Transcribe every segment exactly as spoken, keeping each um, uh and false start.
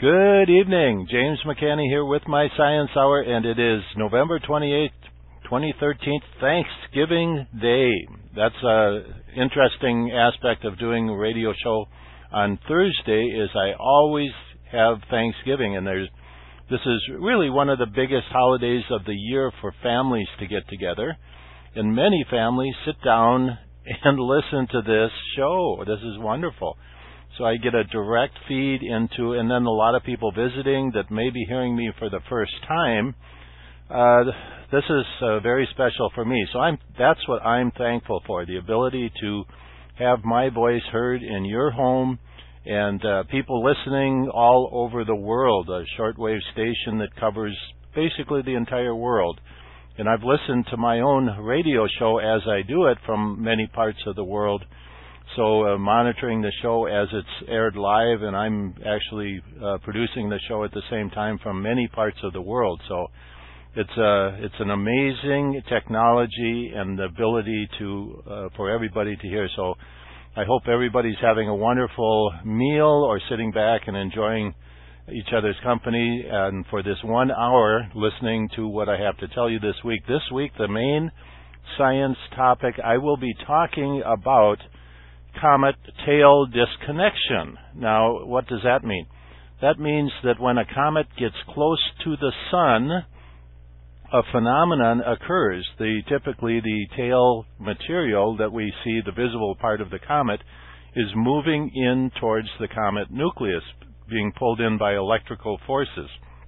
Good evening. James McCanny here with my Science Hour, and it is November twenty-eighth, twenty thirteen, Thanksgiving Day. That's an interesting aspect of doing a radio show on Thursday is I always have Thanksgiving, and there's this is really one of the biggest holidays of the year for families to get together, and many families sit down and listen to this show. This is wonderful. So I get a direct feed into, and then a lot of people visiting that may be hearing me for the first time. Uh, this is uh, very special for me. So I'm that's what I'm thankful for, the ability to have my voice heard in your home and uh, people listening all over the world, a shortwave station that covers basically the entire world. And I've listened to my own radio show as I do it from many parts of the world. So uh, monitoring the show as it's aired live, and I'm actually uh, producing the show at the same time from many parts of the world. So it's uh, it's an amazing technology and the ability to uh, for everybody to hear. So I hope everybody's having a wonderful meal or sitting back and enjoying each other's company, and for this one hour listening to what I have to tell you this week. This week, the main science topic, I will be talking about comet tail disconnection. Now, what does that mean? That means that when a comet gets close to the sun, a phenomenon occurs. The typically the tail material that we see, the visible part of the comet, is moving in towards the comet nucleus, being pulled in by electrical forces.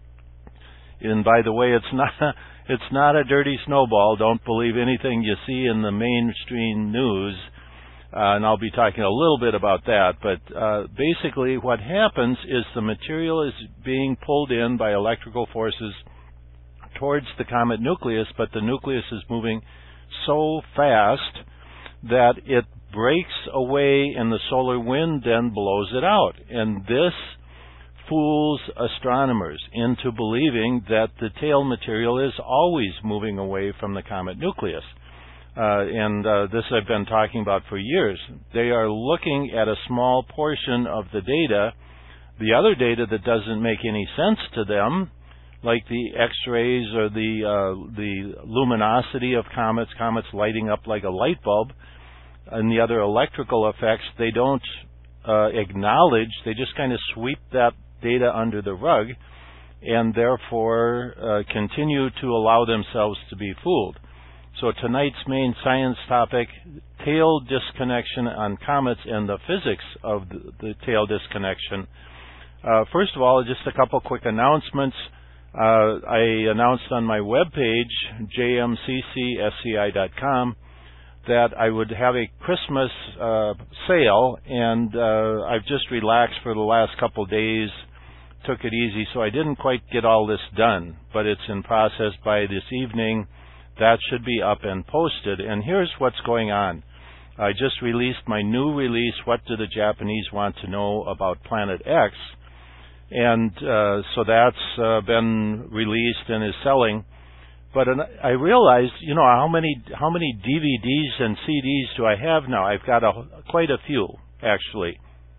And by the way, it's not it's not a dirty snowball. Don't believe anything you see in the mainstream news. Uh, and I'll be talking a little bit about that. But uh, basically what happens is the material is being pulled in by electrical forces towards the comet nucleus, but the nucleus is moving so fast that it breaks away and the solar wind then blows it out. And this fools astronomers into believing that the tail material is always moving away from the comet nucleus. Uh, and uh, this I've been talking about for years. They are looking at a small portion of the data. The other data that doesn't make any sense to them, like the X-rays or the uh, the luminosity of comets, comets lighting up like a light bulb, and the other electrical effects, they don't uh, acknowledge. They just kind of sweep that data under the rug, and therefore uh, continue to allow themselves to be fooled. So tonight's main science topic, tail disconnection on comets and the physics of the, the tail disconnection. Uh, first of all, just a couple quick announcements. Uh, I announced on my webpage, j m c c s c i dot com, that I would have a Christmas uh, sale, and uh, I've just relaxed for the last couple days, took it easy, so I didn't quite get all this done, but it's in process by this evening. That should be up and posted. And here's what's going on. I just released my new release, What Do the Japanese Want to Know About Planet X? And uh, so that's uh, been released and is selling. But uh, I realized, you know, how many how many D V Ds and C Ds do I have now? I've got a, quite a few, actually.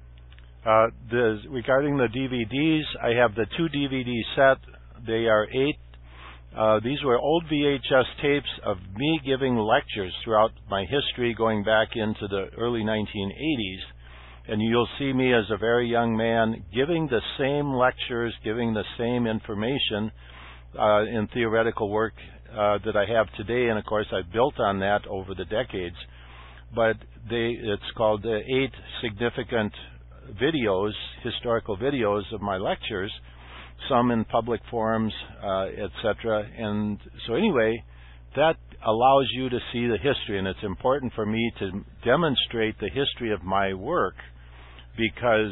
Uh, the, regarding the D V Ds, I have the two D V D set. They are eight. Uh, these were old V H S tapes of me giving lectures throughout my history, going back into the early nineteen eighties. And you'll see me as a very young man giving the same lectures, giving the same information uh, in theoretical work uh, that I have today. And, of course, I've built on that over the decades. But they, it's called uh, Eight Significant Videos, Historical Videos of my lectures, some in public forums, uh, et cetera. And so anyway, that allows you to see the history, and it's important for me to demonstrate the history of my work because,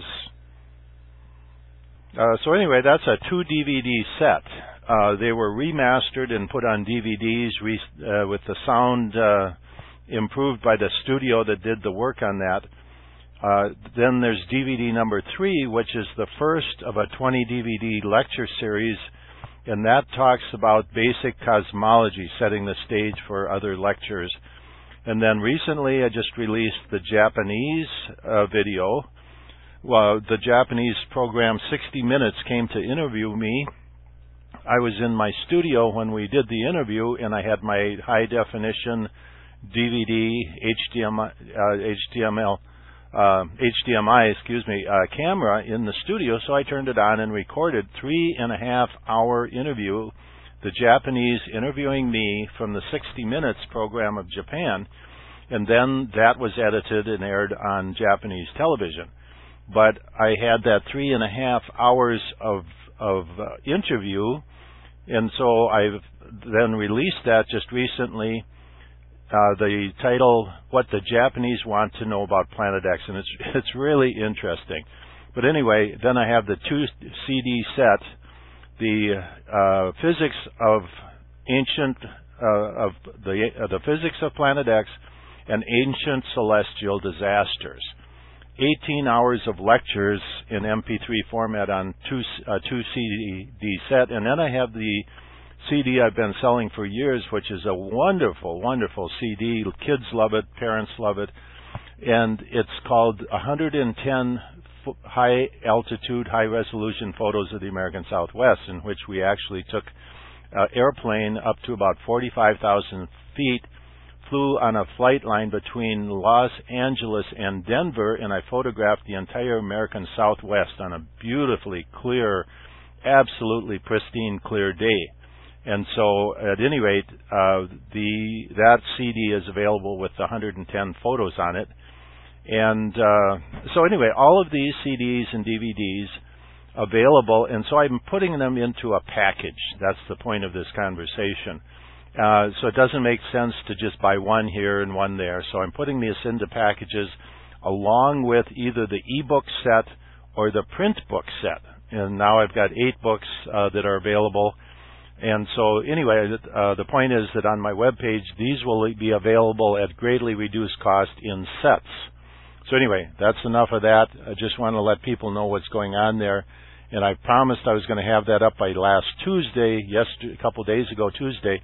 uh, so anyway, that's a two D V D set. Uh, they were remastered and put on D V Ds re- uh, with the sound uh, improved by the studio that did the work on that. Uh, then there's D V D number three, which is the first of a twenty D V D lecture series, and that talks about basic cosmology, setting the stage for other lectures. And then recently I just released the Japanese uh, video, well, the Japanese program sixty minutes came to interview me. I was in my studio when we did the interview, and I had my high-definition D V D, H D M I, uh, H D M L, uh, H D M I, excuse me, uh, camera in the studio, so I turned it on and recorded three and a half hour interview, the Japanese interviewing me from the sixty minutes program of Japan, and then that was edited and aired on Japanese television. But I had that three and a half hours of of uh, interview, and so I've then released that just recently. Uh, the title, What the Japanese Want to Know About Planet X, and it's it's really interesting. But anyway, then I have the two C D set, the uh, physics of ancient uh, of the uh, the physics of Planet X and ancient celestial disasters. eighteen hours of lectures in M P three format on two uh, two C D set, and then I have the C D I've been selling for years, which is a wonderful, wonderful C D. Kids love it, parents love it, and it's called one hundred ten high altitude, high resolution photos of the American Southwest, in which we actually took an airplane up to about forty-five thousand feet, flew on a flight line between Los Angeles and Denver, and I photographed the entire American Southwest on a beautifully clear, absolutely pristine, clear day. And so, at any rate, uh, the that C D is available with one hundred ten photos on it. And uh, so, anyway, all of these C Ds and D V Ds available, and so I'm putting them into a package. That's the point of this conversation. Uh, so it doesn't make sense to just buy one here and one there. So I'm putting this into packages along with either the e-book set or the print book set. And now I've got eight books uh, that are available. And so anyway, uh, the point is that on my webpage, these will be available at greatly reduced cost in sets. So anyway, that's enough of that. I just want to let people know what's going on there. And I promised I was going to have that up by last Tuesday, yesterday, a couple days ago, Tuesday.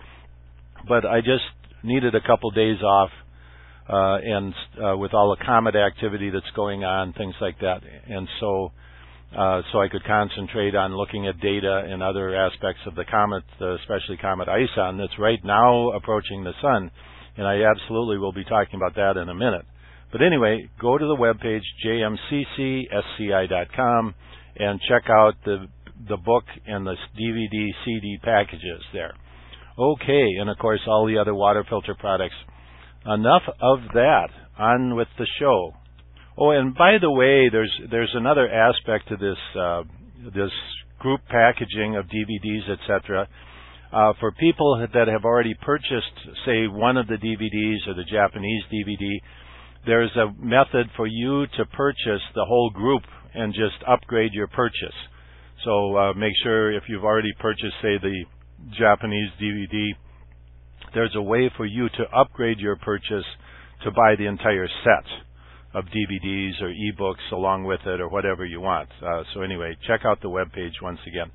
But I just needed a couple days off, uh, and uh, with all the comet activity that's going on, things like that. And so Uh, so I could concentrate on looking at data and other aspects of the comet, uh, especially Comet ISON, that's right now approaching the sun. And I absolutely will be talking about that in a minute. But anyway, go to the webpage, j m c c s c i dot com, and check out the the book and the D V D, C D packages there. Okay, and of course all the other water filter products. Enough of that. On with the show. Oh, and by the way, there's there's another aspect to this uh, this group packaging of D V Ds, et cetera. Uh, for people that have already purchased, say, one of the D V Ds or the Japanese D V D, there's a method for you to purchase the whole group and just upgrade your purchase. So uh, make sure if you've already purchased, say, the Japanese D V D, there's a way for you to upgrade your purchase to buy the entire set of D V Ds or e-books along with it or whatever you want. Uh, so anyway, check out the webpage once again.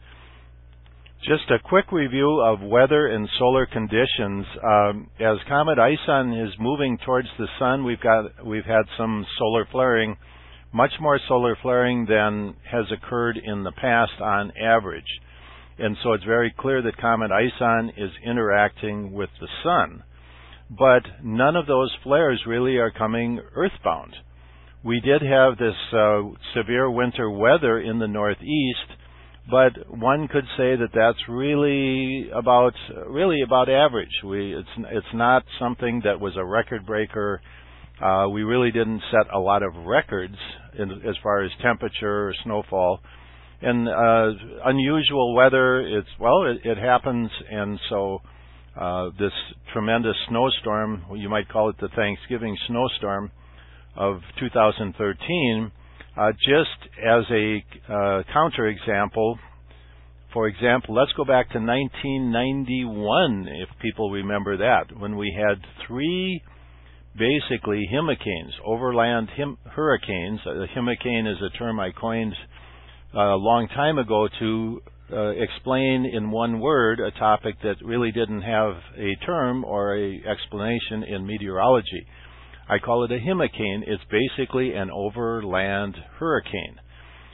Just a quick review of weather and solar conditions. Um, as Comet ISON is moving towards the sun, we've got we've had some solar flaring, much more solar flaring than has occurred in the past on average. And so it's very clear that Comet ISON is interacting with the sun. But none of those flares really are coming earthbound. We did have this uh, severe winter weather in the Northeast, but one could say that that's really about really about average. We it's it's not something that was a record breaker. Uh, we really didn't set a lot of records in, as far as temperature or snowfall. And uh, unusual weather, it's well, it, it happens, and so. Uh, this tremendous snowstorm, you might call it the Thanksgiving snowstorm of two thousand thirteen, uh, just as a uh, counterexample, for example, let's go back to nineteen ninety-one, if people remember that, when we had three basically hurricanes, overland him- hurricanes. A hurricane is a term I coined uh, a long time ago to Uh, explain in one word a topic that really didn't have a term or a explanation in meteorology. I call it a hurricane. It's basically an overland hurricane.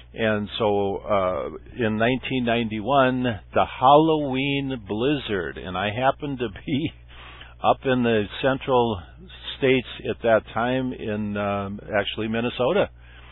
And so uh, in nineteen ninety-one, the Halloween blizzard, and I happened to be up in the central states at that time in um, actually Minnesota.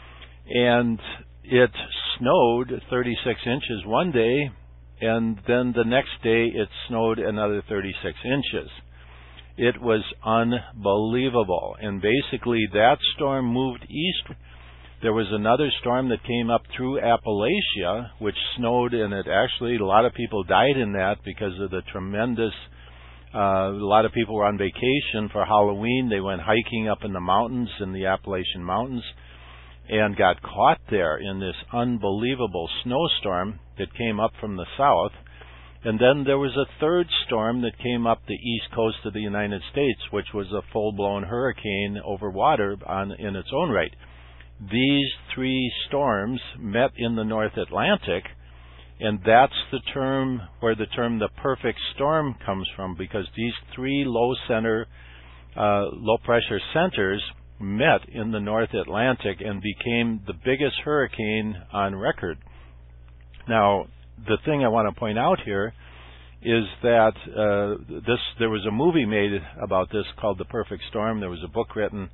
And it snowed thirty-six inches one day, and then the next day it snowed another thirty-six inches. It was unbelievable. And basically that storm moved east. There was another storm that came up through Appalachia, which snowed, and it actually, a lot of people died in that because of the tremendous, uh, a lot of people were on vacation for Halloween. They went hiking up in the mountains, in the Appalachian Mountains, and got caught there in this unbelievable snowstorm that came up from the south. And then there was a third storm that came up the east coast of the United States, which was a full-blown hurricane over water on, in its own right. These three storms met in the North Atlantic, and that's the term where the term the perfect storm comes from, because these three low center, uh, low pressure centers met in the North Atlantic and became the biggest hurricane on record. Now, the thing I want to point out here is that uh, this there was a movie made about this called The Perfect Storm. There was a book written.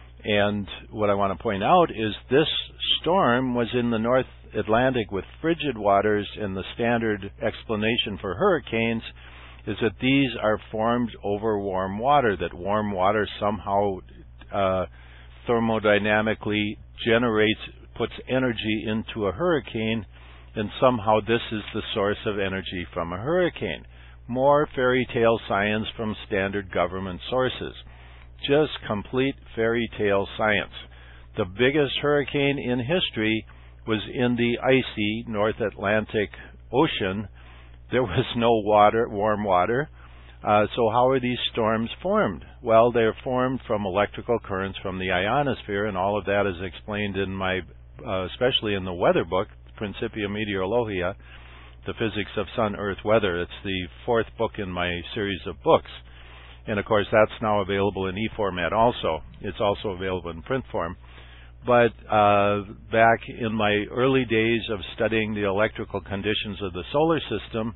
And what I want to point out is this storm was in the North Atlantic with frigid waters, and the standard explanation for hurricanes is that these are formed over warm water, that warm water somehow uh, thermodynamically generates, puts energy into a hurricane, and somehow this is the source of energy from a hurricane. More fairy tale science from standard government sources. Just complete fairy tale science. The biggest hurricane in history was in the icy North Atlantic Ocean. There was no water, warm water. Uh, so how are these storms formed? Well, they're formed from electrical currents from the ionosphere, and all of that is explained in my, uh, especially in the weather book, Principia Meteorologia, The Physics of Sun, Earth, Weather. It's the fourth book in my series of books. And, of course, that's now available in e-format also. It's also available in print form. But uh, back in my early days of studying the electrical conditions of the solar system,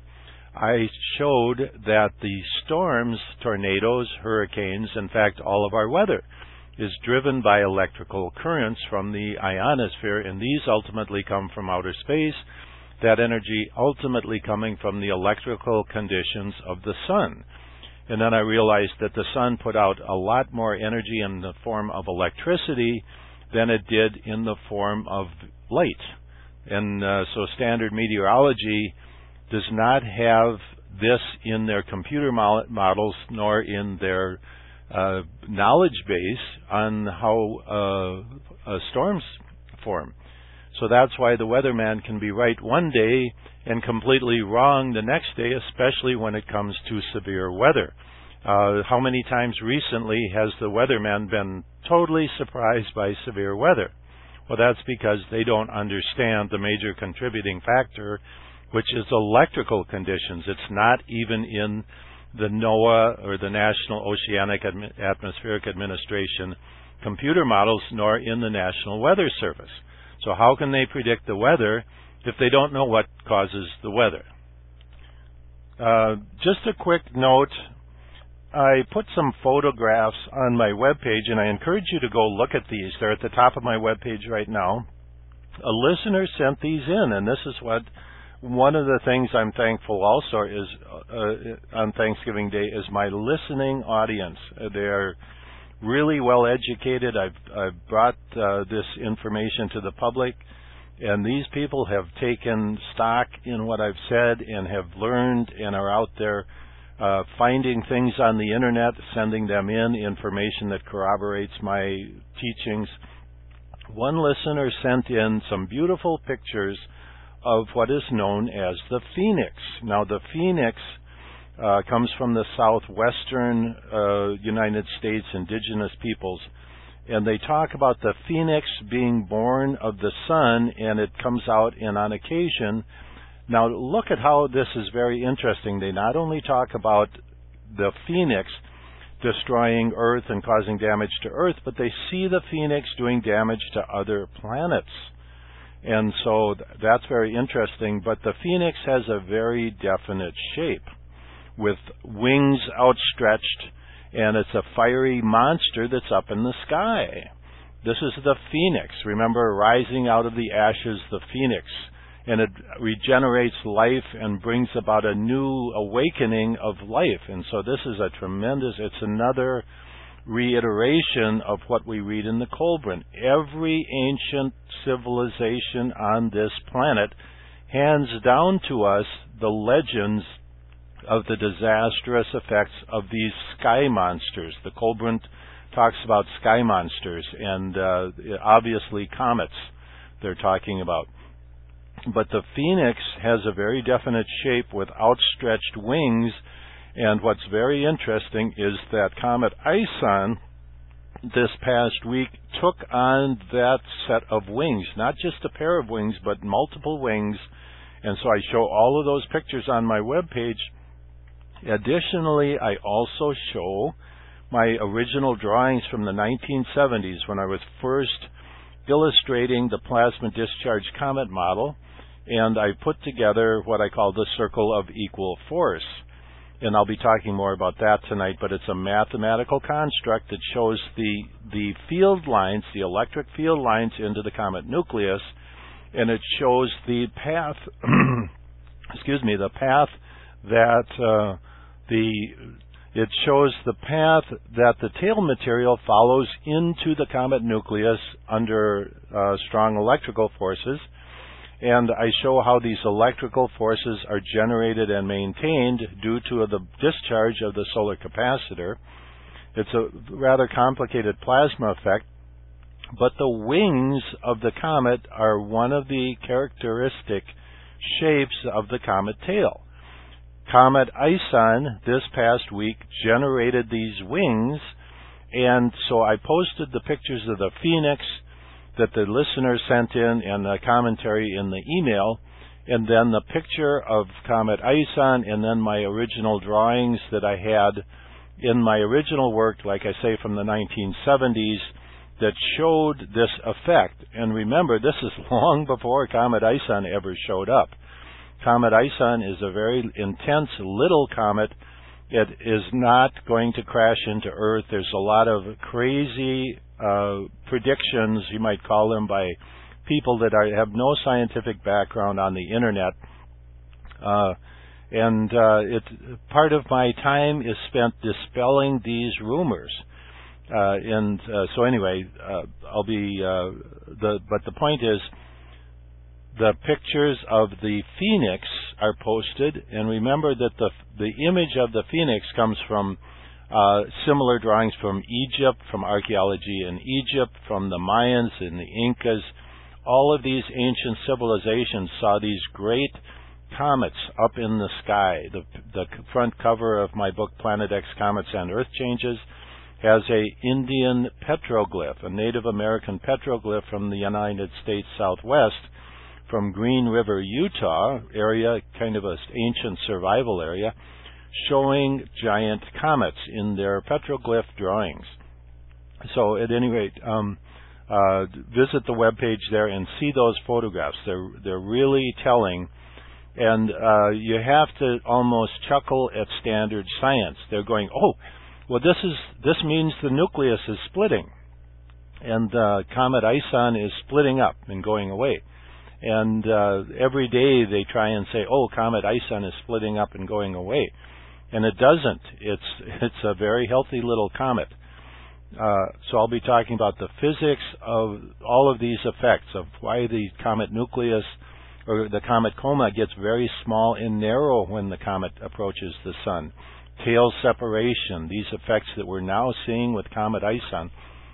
I showed that the storms, tornadoes, hurricanes, in fact, all of our weather, is driven by electrical currents from the ionosphere, and these ultimately come from outer space, that energy ultimately coming from the electrical conditions of the sun. And then I realized that the sun put out a lot more energy in the form of electricity than it did in the form of light. And uh, so standard meteorology does not have this in their computer mo- models nor in their uh, knowledge base on how uh, uh, storms form. So that's why the weatherman can be right one day and completely wrong the next day, especially when it comes to severe weather. Uh, how many times recently has the weatherman been totally surprised by severe weather? Well, that's because they don't understand the major contributing factor, which is electrical conditions. It's not even in the NOAA or the National Oceanic Admi- Atmospheric Administration computer models, nor in the National Weather Service. So how can they predict the weather if they don't know what causes the weather? Uh, just a quick note, I put some photographs on my webpage, and I encourage you to go look at these. They're at the top of my webpage right now. A listener sent these in, and this is what one of the things I'm thankful also is uh, on Thanksgiving Day is my listening audience. Uh, they're really well educated. I've, I've brought uh, this information to the public, and these people have taken stock in what I've said and have learned and are out there uh, finding things on the internet, sending them in, information that corroborates my teachings. One listener sent in some beautiful pictures of what is known as the phoenix. Now, the phoenix uh, comes from the southwestern uh, United States indigenous peoples, and they talk about the phoenix being born of the sun, and it comes out in on occasion. Now, look at how this is very interesting. They not only talk about the phoenix destroying Earth and causing damage to Earth, but they see the phoenix doing damage to other planets. And so th- that's very interesting. But the Phoenix has a very definite shape with wings outstretched, and it's a fiery monster that's up in the sky. This is the Phoenix. Remember, rising out of the ashes, the Phoenix. And it regenerates life and brings about a new awakening of life. And so this is a tremendous, it's another reiteration of what we read in the Kolbrin. Every ancient civilization on this planet hands down to us the legends of the disastrous effects of these sky monsters. The Kolbrin talks about sky monsters and uh, obviously comets they're talking about. But the Phoenix has a very definite shape with outstretched wings, and what's very interesting is that Comet Ison this past week took on that set of wings, not just a pair of wings, but multiple wings, and so I show all of those pictures on my webpage. Additionally, I also show my original drawings from the nineteen seventies when I was first illustrating the plasma discharge comet model, and I put together what I call the circle of equal force. And I'll be talking more about that tonight, but it's a mathematical construct that shows the the field lines, the electric field lines into the comet nucleus, and it shows the path, excuse me, the path that uh, the it shows the path that the tail material follows into the comet nucleus under uh, strong electrical forces. And I show how these electrical forces are generated and maintained due to the discharge of the solar capacitor. It's a rather complicated plasma effect, but the wings of the comet are one of the characteristic shapes of the comet tail. Comet Ison this past week generated these wings, and so I posted the pictures of the Phoenix that the listener sent in and the commentary in the email, and then the picture of Comet Ison, and then my original drawings that I had in my original work, like I say, from the nineteen seventies, that showed this effect. And remember, this is long before Comet Ison ever showed up. Comet Ison is a very intense little comet. It is not going to crash into Earth. There's a lot of crazy uh, predictions, you might call them, by people that are, have no scientific background on the internet. Uh, and uh, it, part of my time is spent dispelling these rumors. Uh, and uh, so anyway, uh, I'll be, uh, the, but the point is, the pictures of the Phoenix are posted, and remember that the the image of the Phoenix comes from uh, similar drawings from Egypt, from archaeology in Egypt, from the Mayans and the Incas. All of these ancient civilizations saw these great comets up in the sky. The, the front cover of my book, Planet X Comets and Earth Changes, has a Indian petroglyph, a Native American petroglyph from the United States Southwest, from Green River, Utah area, kind of an ancient survival area, showing giant comets in their petroglyph drawings. So at any rate, um, uh, visit the webpage there and see those photographs. They're they're really telling, and uh, you have to almost chuckle at standard science. They're going, oh, well, this is this means the nucleus is splitting, and uh, Comet Ison is splitting up and going away. And uh, every day they try and say, oh, Comet Ison is splitting up and going away. And it doesn't. It's it's a very healthy little comet. Uh, so I'll be talking about the physics of all of these effects, of why the comet nucleus or the comet coma gets very small and narrow when the comet approaches the sun. Tail separation, these effects that we're now seeing with Comet Ison.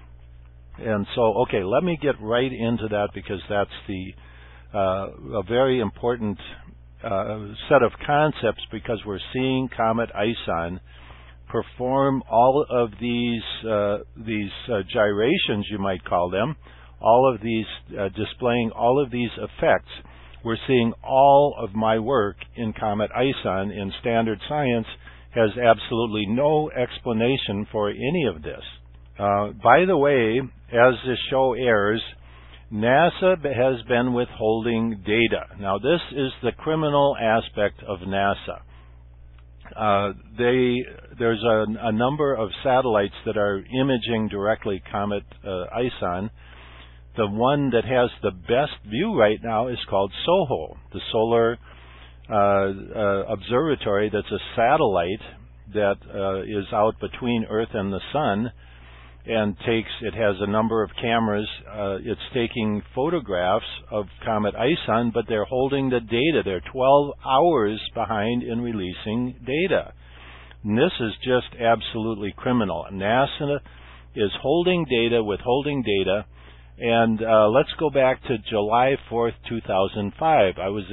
And so, okay, let me get right into that, because that's the Uh, a very important uh, set of concepts, because we're seeing Comet Ison perform all of these uh, these uh, gyrations, you might call them, all of these uh, displaying all of these effects. We're seeing all of my work in Comet Ison in standard science has absolutely no explanation for any of this. Uh, by the way, as this show airs, NASA has been withholding data. Now, this is the criminal aspect of NASA. Uh, they, there's a, a number of satellites that are imaging directly Comet uh, ISON. The one that has the best view right now is called SOHO, the Solar uh, uh, Observatory. That's a satellite that uh, is out between Earth and the Sun, and takes, it has a number of cameras. Uh, it's taking photographs of Comet ISON, but they're holding the data. They're twelve hours behind in releasing data. And this is just absolutely criminal. NASA is holding data, withholding data. And uh, let's go back to July fourth, two thousand five. I was a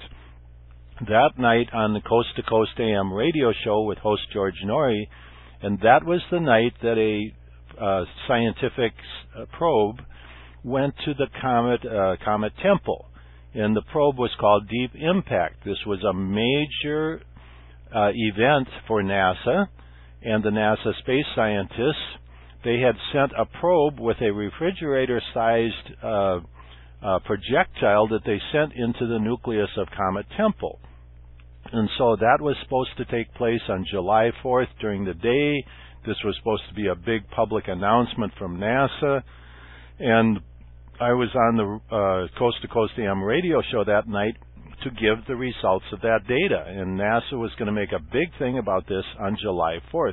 guest that night on the Coast to Coast A M radio show with host George Noory, and that was the night that a Uh, scientific uh, probe went to the comet uh, Comet Temple, and the probe was called Deep Impact. This was a major uh, event for NASA and the NASA space scientists. They had sent a probe with a refrigerator-sized uh, uh, projectile that they sent into the nucleus of Comet Temple. And so that was supposed to take place on July fourth during the day. This was supposed to be a big public announcement from NASA, and I was on the uh, Coast to Coast A M radio show that night to give the results of that data, and NASA was going to make a big thing about this on July fourth.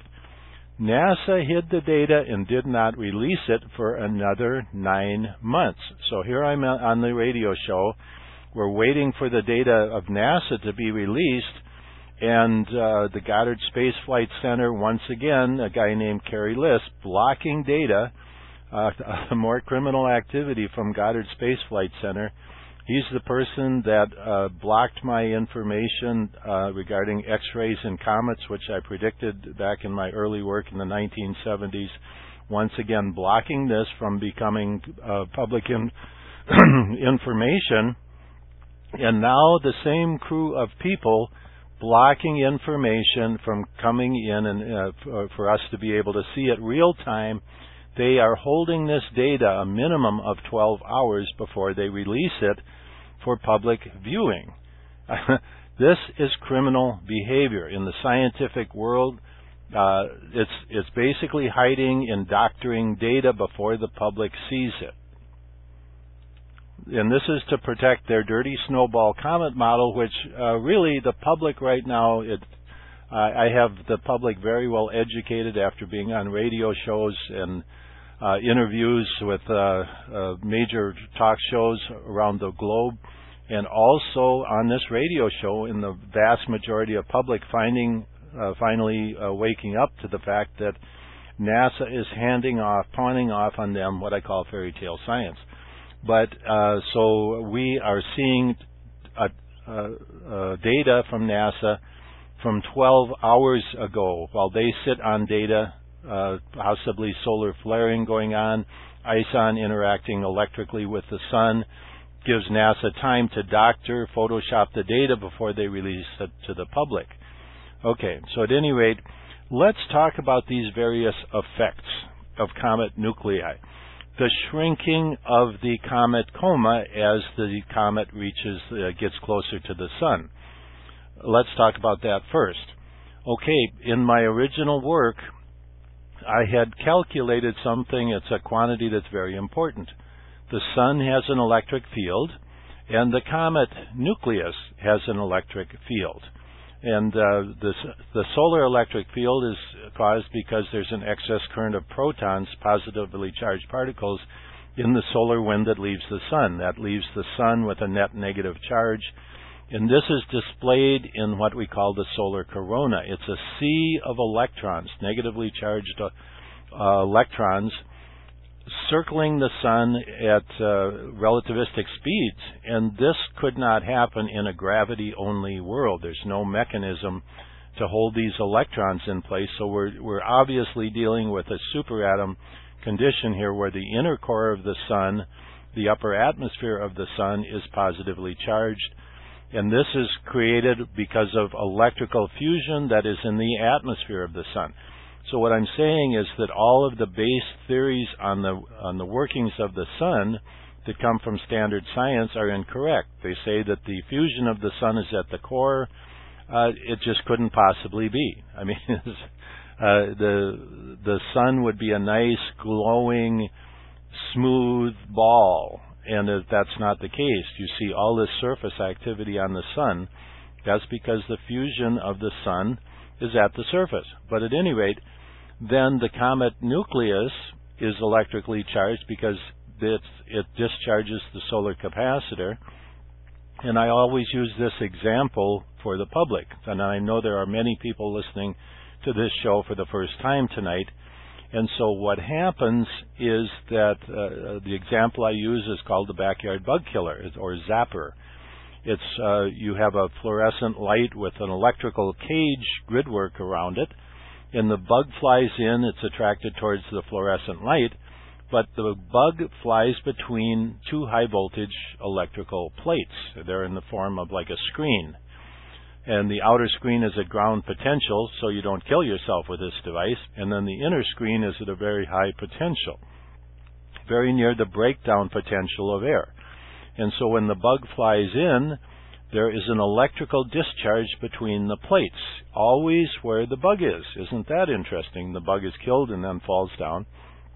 NASA hid the data and did not release it for another nine months. So here I'm on the radio show. We're waiting for the data of NASA to be released. And uh, the Goddard Space Flight Center, once again, a guy named Kerry List, blocking data, uh, more criminal activity from Goddard Space Flight Center. He's the person that uh, blocked my information uh, regarding X-rays and comets, which I predicted back in my early work in the nineteen seventies. Once again, blocking this from becoming uh, public in information. And now the same crew of people blocking information from coming in and uh, for, for us to be able to see it real time. They are holding this data a minimum of twelve hours before they release it for public viewing. This is criminal behavior in the scientific world. Uh, it's it's basically hiding and doctoring data before the public sees it. And this is to protect their dirty snowball comet model, which uh, really the public right now, it, uh, I have the public very well educated after being on radio shows and uh, interviews with uh, uh, major talk shows around the globe, and also on this radio show, in the vast majority of public finding, uh, finally uh, waking up to the fact that NASA is handing off, pawning off on them what I call fairy tale science. But uh, so we are seeing uh, uh, uh, data from NASA from twelve hours ago, while they sit on data, uh, possibly solar flaring going on, ISON interacting electrically with the sun, gives NASA time to doctor, Photoshop the data before they release it to the public. Okay, so at any rate, let's talk about these various effects of comet nuclei. The shrinking of the comet coma as the comet reaches, uh, gets closer to the sun. Let's talk about that first. Okay, in my original work, I had calculated something. It's a quantity that's very important. The sun has an electric field, and the comet nucleus has an electric field. And uh, this, the solar electric field is caused because there's an excess current of protons, positively charged particles, in the solar wind that leaves the sun. That leaves the sun with a net negative charge. And this is displayed in what we call the solar corona. It's a sea of electrons, negatively charged uh, uh, electrons, circling the sun at uh, relativistic speeds, and this could not happen in a gravity-only world. There's no mechanism to hold these electrons in place, so we're, we're obviously dealing with a superatom condition here where the inner core of the sun, the upper atmosphere of the sun, is positively charged, and this is created because of electrical fusion that is in the atmosphere of the sun. So what I'm saying is that all of the base theories on the on the workings of the sun that come from standard science are incorrect. They say that the fusion of the sun is at the core. Uh, it just couldn't possibly be. I mean, uh, the the sun would be a nice, glowing, smooth ball, and if that's not the case, you see all this surface activity on the sun. That's because the fusion of the sun is at the surface. But at any rate, then the comet nucleus is electrically charged because it, it discharges the solar capacitor. And I always use this example for the public. And I know there are many people listening to this show for the first time tonight. And so what happens is that uh, the example I use is called the backyard bug killer, or zapper. It's uh, you have a fluorescent light with an electrical cage gridwork around it, and the bug flies in. It's attracted towards the fluorescent light, but the bug flies between two high voltage electrical plates. They're in the form of like a screen. And the outer screen is at ground potential, so you don't kill yourself with this device. And then the inner screen is at a very high potential, very near the breakdown potential of air. And so when the bug flies in, there is an electrical discharge between the plates, always where the bug is. Isn't that interesting? The bug is killed and then falls down.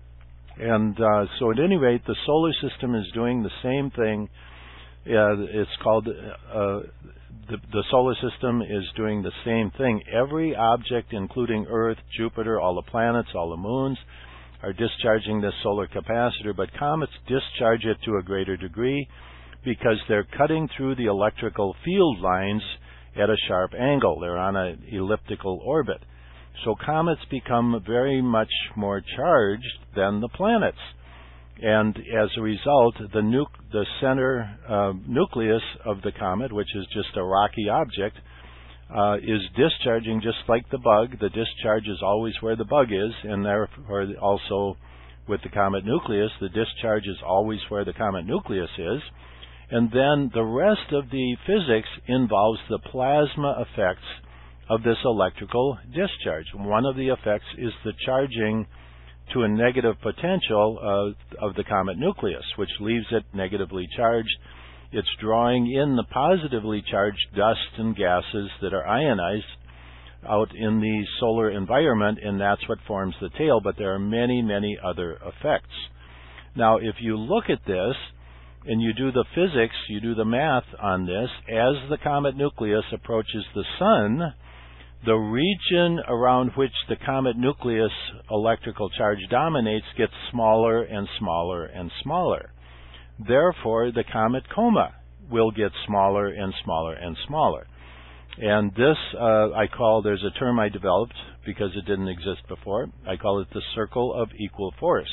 And uh, so at any rate, the solar system is doing the same thing. Uh, it's called... Uh, The, the solar system is doing the same thing. Every object, including Earth, Jupiter, all the planets, all the moons, are discharging this solar capacitor, but comets discharge it to a greater degree because they're cutting through the electrical field lines at a sharp angle. They're on an elliptical orbit. So comets become very much more charged than the planets. And as a result, the, nu- the center uh, nucleus of the comet, which is just a rocky object, uh, is discharging just like the bug. The discharge is always where the bug is, and therefore also with the comet nucleus, the discharge is always where the comet nucleus is. And then the rest of the physics involves the plasma effects of this electrical discharge. One of the effects is the charging to a negative potential uh, of the comet nucleus, which leaves it negatively charged. It's drawing in the positively charged dust and gases that are ionized out in the solar environment, and that's what forms the tail, but there are many, many other effects. Now, if you look at this, and you do the physics, you do the math on this, as the comet nucleus approaches the sun, the region around which the comet nucleus electrical charge dominates gets smaller and smaller and smaller. Therefore, the comet coma will get smaller and smaller and smaller. And this, uh, I call, there's a term I developed because it didn't exist before. I call it the circle of equal force.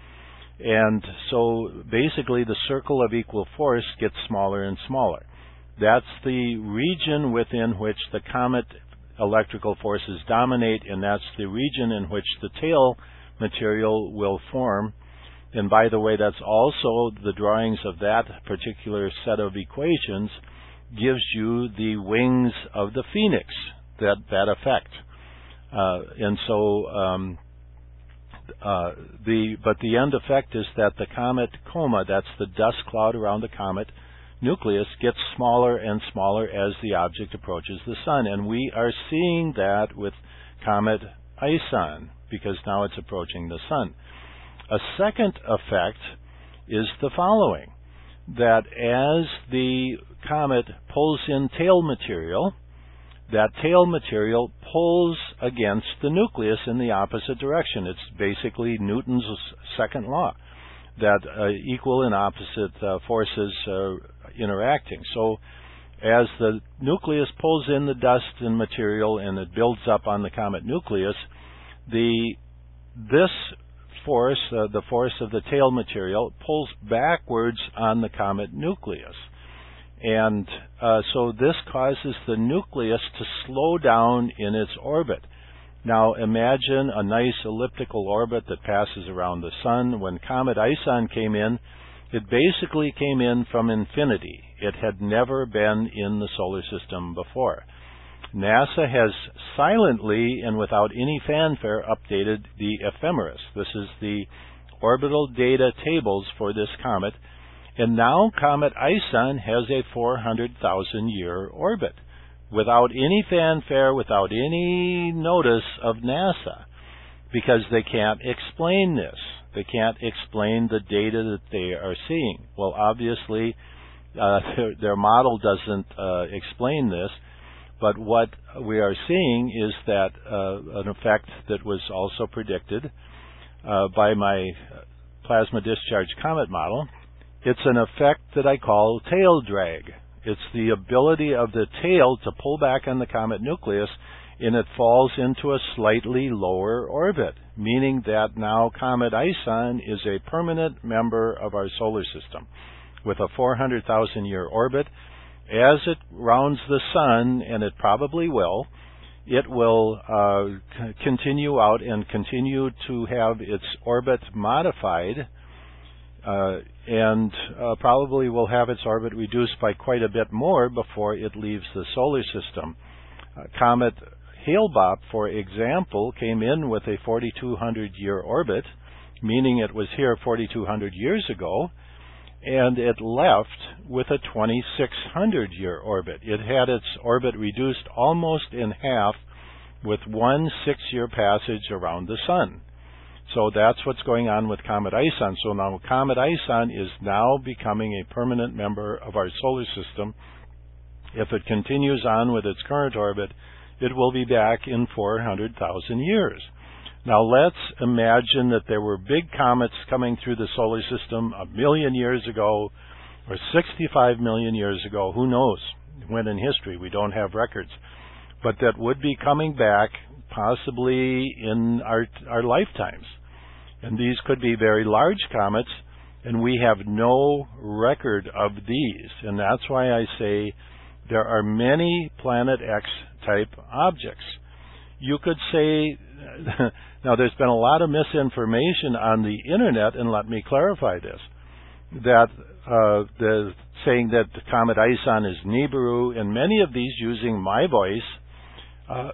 And so basically the circle of equal force gets smaller and smaller. That's the region within which the comet electrical forces dominate, and that's the region in which the tail material will form. And by the way, that's also the drawings of that particular set of equations gives you the wings of the phoenix, that, that effect. Uh, and so, um, uh, the, but the end effect is that the comet coma, that's the dust cloud around the comet nucleus, gets smaller and smaller as the object approaches the sun. And we are seeing that with comet Ison, because now it's approaching the sun. A second effect is the following, that as the comet pulls in tail material, that tail material pulls against the nucleus in the opposite direction. It's basically Newton's second law, that uh, equal and opposite uh, forces uh, interacting. So as the nucleus pulls in the dust and material and it builds up on the comet nucleus, the this force, uh, the force of the tail material, pulls backwards on the comet nucleus. And uh, so this causes the nucleus to slow down in its orbit. Now imagine a nice elliptical orbit that passes around the sun. When comet Ison came in, it basically came in from infinity. It had never been in the solar system before. NASA has silently and without any fanfare updated the ephemeris. This is the orbital data tables for this comet, And now Comet ISON has a four hundred thousand year orbit without any fanfare, without any notice of NASA, because they can't explain this. They can't explain the data that they are seeing. Well, obviously, uh, their, their model doesn't uh, explain this, but what we are seeing is that uh, an effect that was also predicted uh, by my plasma discharge comet model. It's an effect that I call tail drag. It's the ability of the tail to pull back on the comet nucleus, and it falls into a slightly lower orbit, meaning that now Comet ISON is a permanent member of our solar system with a four hundred thousand year orbit. As it rounds the sun, and it probably will, it will uh, c- continue out and continue to have its orbit modified, uh, and uh, probably will have its orbit reduced by quite a bit more before it leaves the solar system. Uh, Comet Hale-Bopp, for example, came in with a forty-two hundred year orbit, meaning it was here forty-two hundred years ago, and it left with a twenty-six hundred year orbit. It had its orbit reduced almost in half with one six-year passage around the sun. So that's what's going on with Comet ISON. So now Comet ISON is now becoming a permanent member of our solar system. If it continues on with its current orbit, it will be back in four hundred thousand years. Now let's imagine that there were big comets coming through the solar system a million years ago or sixty-five million years ago. Who knows when in history? We don't have records. But that would be coming back possibly in our, our lifetimes. And these could be very large comets, and we have no record of these. And that's why I say there are many Planet X type objects. You could say, now there's been a lot of misinformation on the internet, and let me clarify this, that uh, the saying that the Comet ISON is Nibiru, and many of these using my voice, uh,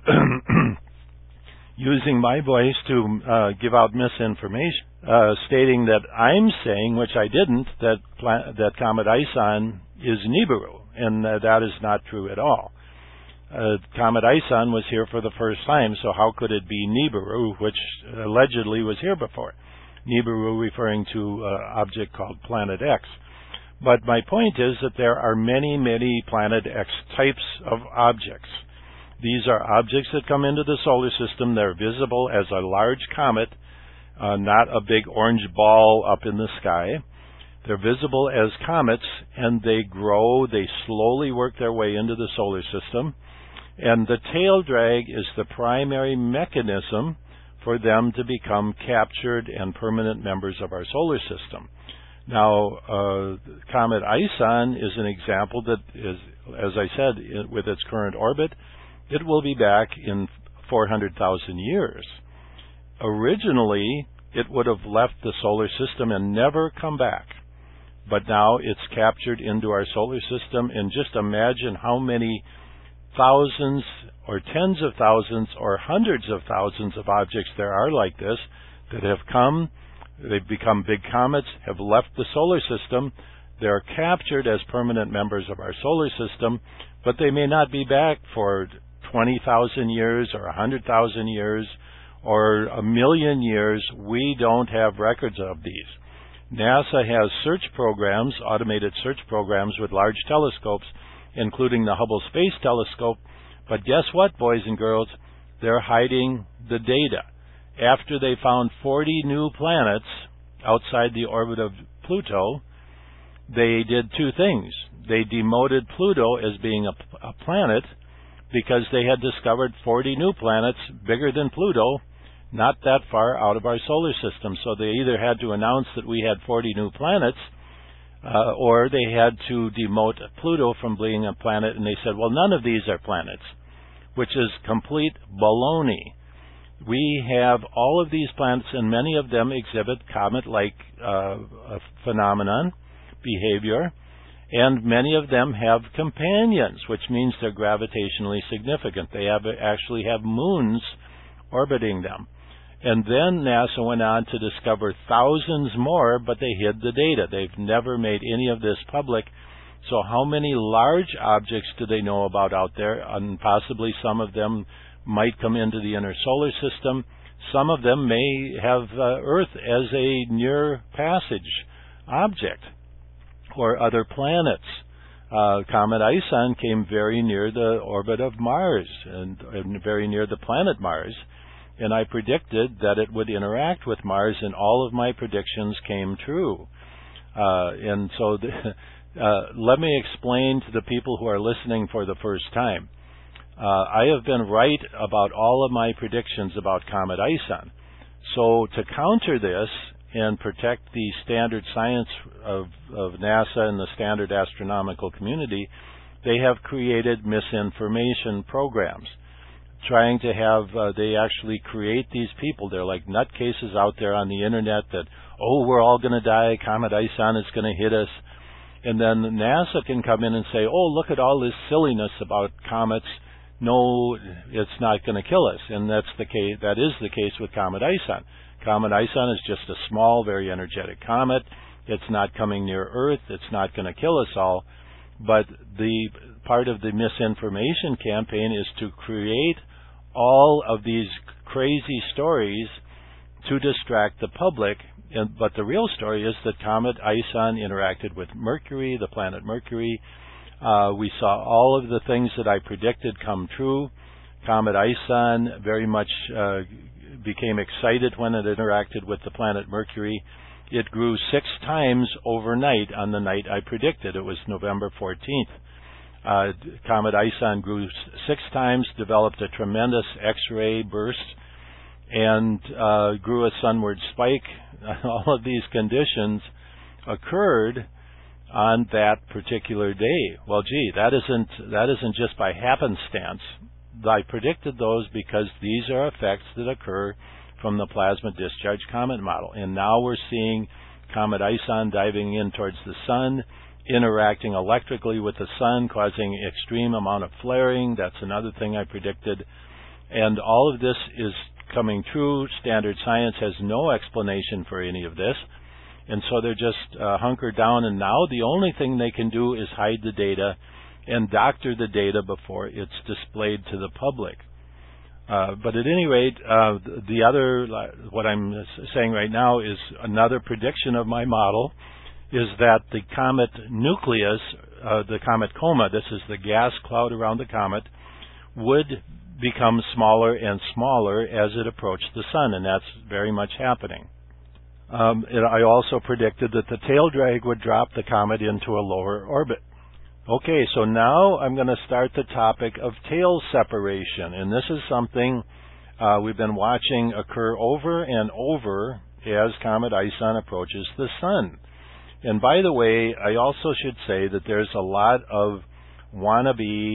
using my voice to uh, give out misinformation, uh, stating that I'm saying, which I didn't, that pla- that Comet ISON is Nibiru, and uh, that is not true at all. Uh, Comet ISON was here for the first time, so how could it be Nibiru, which allegedly was here before? Nibiru referring to an uh, object called Planet X. But my point is that there are many, many Planet X types of objects. These are objects that come into the solar system. They're visible as a large comet, uh, not a big orange ball up in the sky. They're visible as comets, and they grow. They slowly work their way into the solar system. And the tail drag is the primary mechanism for them to become captured and permanent members of our solar system. Now, uh, Comet ISON is an example that is, as I said, with its current orbit, it will be back in four hundred thousand years. Originally, it would have left the solar system and never come back. But now it's captured into our solar system, and just imagine how many thousands or tens of thousands or hundreds of thousands of objects there are like this that have come, they've become big comets, have left the solar system, they're captured as permanent members of our solar system, but they may not be back for twenty thousand years or one hundred thousand years or a million years. We don't have records of these. NASA has search programs, automated search programs with large telescopes, including the Hubble Space Telescope. But guess what, boys and girls? They're hiding the data. After they found forty new planets outside the orbit of Pluto, they did two things. They demoted Pluto as being a, a planet because they had discovered forty new planets bigger than Pluto, not that far out of our solar system. So they either had to announce that we had forty new planets, uh, or they had to demote Pluto from being a planet, and they said, well, none of these are planets, which is complete baloney. We have all of these planets, and many of them exhibit comet-like uh, phenomenon, behavior, and many of them have companions, which means they're gravitationally significant. They have actually have moons orbiting them. And then NASA went on to discover thousands more, but they hid the data. They've never made any of this public. So how many large objects do they know about out there? And possibly some of them might come into the inner solar system. Some of them may have uh, Earth as a near passage object, or other planets. Uh, Comet Ison came very near the orbit of Mars and, and very near the planet Mars, and I predicted that it would interact with Mars, and all of my predictions came true. Uh, and so the, uh, let me explain to the people who are listening for the first time. Uh, I have been right about all of my predictions about Comet Ison. So to counter this and protect the standard science of, of NASA and the standard astronomical community, they have created misinformation programs, trying to have, uh, they actually create these people. They're like nutcases out there on the internet that, oh, we're all going to die, Comet Ison is going to hit us. And then NASA can come in and say, oh, look at all this silliness about comets. No, it's not going to kill us. And that's the case, that is the case with Comet Ison. Comet Ison is just a small, very energetic comet. It's not coming near Earth. It's not going to kill us all. But the part of the misinformation campaign is to create all of these crazy stories to distract the public. And, but the real story is that Comet Ison interacted with Mercury, the planet Mercury. Uh, we saw all of the things that I predicted come true. Comet Ison very much uh, became excited when it interacted with the planet Mercury. It grew six times overnight on the night I predicted. It was November fourteenth. Uh, Comet Ison grew six times, developed a tremendous X-ray burst, and uh, grew a sunward spike. All of these conditions occurred on that particular day. Well, gee, that isn't that isn't just by happenstance. I predicted those because these are effects that occur from the plasma discharge comet model. And now we're seeing Comet Ison diving in towards the sun, interacting electrically with the sun, causing extreme amount of flaring. That's another thing I predicted. And all of this is coming true. Standard science has no explanation for any of this. And so they're just uh, hunkered down, and now the only thing they can do is hide the data and doctor the data before it's displayed to the public. Uh, but at any rate, uh, the other, what I'm saying right now is another prediction of my model, is that the comet nucleus, uh, the comet coma, this is the gas cloud around the comet, would become smaller and smaller as it approached the sun, and that's very much happening. Um, and I also predicted that the tail drag would drop the comet into a lower orbit. Okay, so now I'm going to start the topic of tail separation, and this is something uh, we've been watching occur over and over as Comet Ison approaches the sun. And by the way, I also should say that there's a lot of wannabe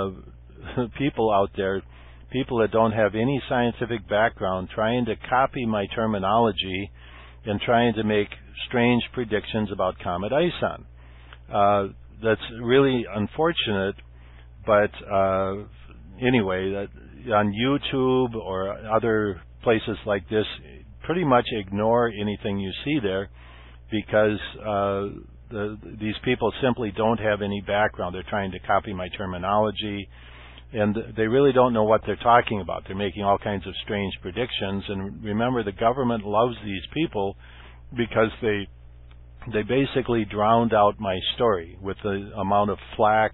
uh, people out there, people that don't have any scientific background, trying to copy my terminology and trying to make strange predictions about Comet Ison. Uh, that's really unfortunate, but uh, anyway, that on YouTube or other places like this, pretty much ignore anything you see there, because uh, the, these people simply don't have any background. They're trying to copy my terminology, and they really don't know what they're talking about. They're making all kinds of strange predictions. And remember, the government loves these people because they they basically drowned out my story with the amount of flack